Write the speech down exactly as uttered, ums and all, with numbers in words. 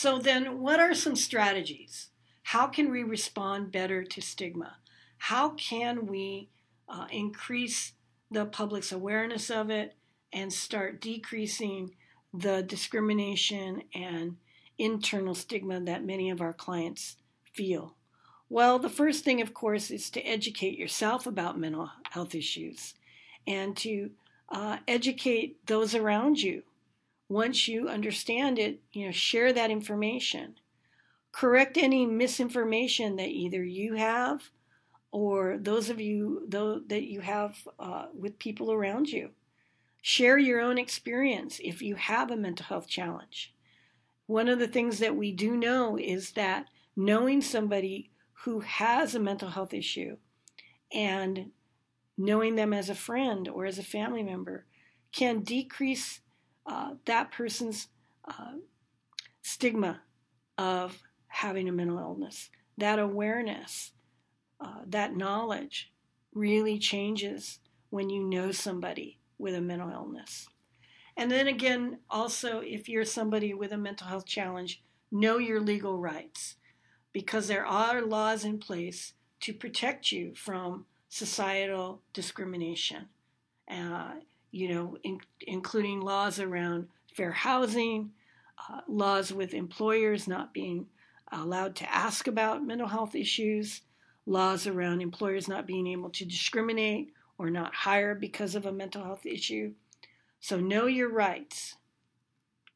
So then what are some strategies? How can we respond better to stigma? How can we uh, increase the public's awareness of it and start decreasing the discrimination and internal stigma that many of our clients feel? Well, the first thing, of course, is to educate yourself about mental health issues and to uh, educate those around you. Once you understand it, you know, share that information. Correct any misinformation that either you have or those of you though, that you have uh, with people around you. Share your own experience if you have a mental health challenge. One of the things that we do know is that knowing somebody who has a mental health issue and knowing them as a friend or as a family member can decrease uh, that person's uh, stigma of having a mental illness. That awareness, uh, that knowledge really changes when you know somebody with a mental illness. And then again, also, if you're somebody with a mental health challenge, know your legal rights, because there are laws in place to protect you from societal discrimination, uh, you know, in, including laws around fair housing, uh, laws with employers not being allowed to ask about mental health issues, laws around employers not being able to discriminate or not hire because of a mental health issue. So know your rights.